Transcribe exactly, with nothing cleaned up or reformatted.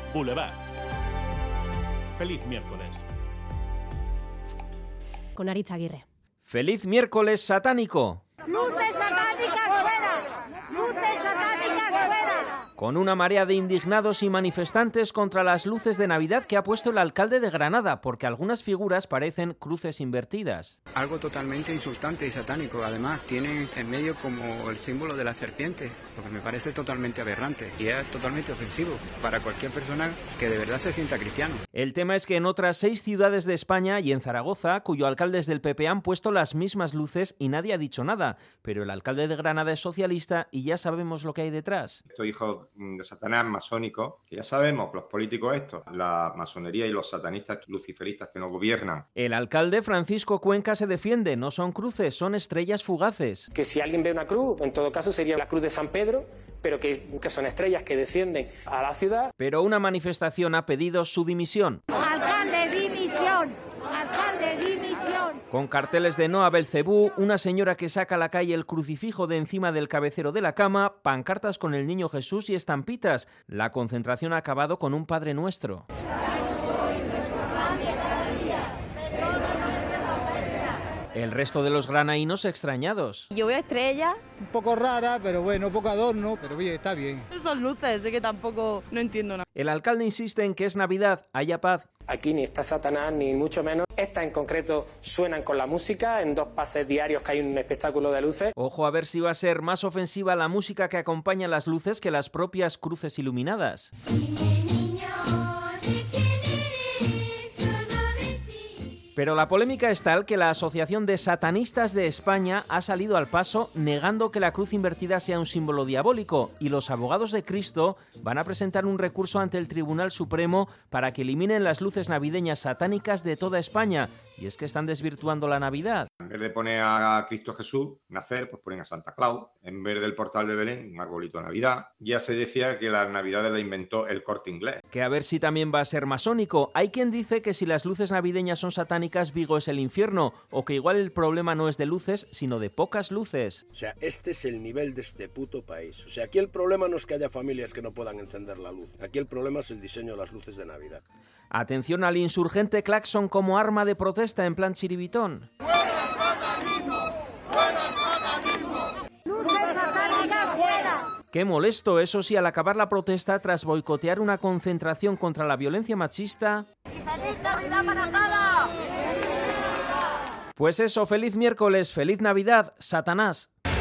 Boulevard. Feliz miércoles. Con Aritz Aguirre. ¡Feliz miércoles satánico! ¡Luces satánicas fuera! ¡Luces satánicas fuera! Con una marea de indignados y manifestantes contra las luces de Navidad que ha puesto el alcalde de Granada, porque algunas figuras parecen cruces invertidas. Algo totalmente insultante y satánico. Además, tienen en medio como el símbolo de la serpiente, lo que me parece totalmente aberrante y es totalmente ofensivo para cualquier persona que de verdad se sienta cristiano. El tema es que en otras seis ciudades de España y en Zaragoza, cuyo alcalde es del P P, han puesto las mismas luces y nadie ha dicho nada, pero el alcalde de Granada es socialista y ya sabemos lo que hay detrás. Estos hijos de Satanás masónicos, que ya sabemos, los políticos estos, la masonería y los satanistas luciferistas que nos gobiernan. El alcalde Francisco Cuenca se defiende, no son cruces, son estrellas fugaces. Que si alguien ve una cruz, en todo caso sería la cruz de San Pedro, pero que, que son estrellas que descienden a la ciudad. Pero una manifestación ha pedido su dimisión. ¡Alcalde, dimisión! ¡Alcalde, dimisión! Con carteles de no a Belcebú, una señora que saca a la calle el crucifijo de encima del cabecero de la cama, pancartas con el niño Jesús y estampitas. La concentración ha acabado con un Padre Nuestro. El resto de los granaínos extrañados. Yo veo estrellas. Un poco rara, pero bueno, poco adorno, pero bien, está bien. Son luces, es que tampoco no entiendo nada. El alcalde insiste en que es Navidad, haya paz. Aquí ni está Satanás, ni mucho menos. Estas en concreto suenan con la música, en dos pases diarios que hay un espectáculo de luces. Ojo a ver si va a ser más ofensiva la música que acompaña las luces que las propias cruces iluminadas. Pero la polémica es tal que la Asociación de Satanistas de España ha salido al paso negando que la cruz invertida sea un símbolo diabólico, y los abogados de Cristo van a presentar un recurso ante el Tribunal Supremo para que eliminen las luces navideñas satánicas de toda España. Y es que están desvirtuando la Navidad. En vez de poner a Cristo Jesús nacer, pues ponen a Santa Claus. En vez del portal de Belén, un arbolito de Navidad. Ya se decía que las Navidades la inventó el Corte Inglés. Que a ver si también va a ser masónico. Hay quien dice que si las luces navideñas son satánicas, Vigo es el infierno, o que igual el problema no es de luces, sino de pocas luces. O sea, este es el nivel de este puto país. O sea, aquí el problema no es que haya familias que no puedan encender la luz. Aquí el problema es el diseño de las luces de Navidad. Atención al insurgente claxon como arma de protesta en plan chiribitón. ¡Fuera el satanismo! ¡Fuera el satanismo! ¡Luces satánicas fuera! Qué molesto, eso sí, al acabar la protesta tras boicotear una concentración contra la violencia machista. ¡Y feliz Navidad para todos! Pues eso, feliz miércoles, feliz Navidad, Satanás.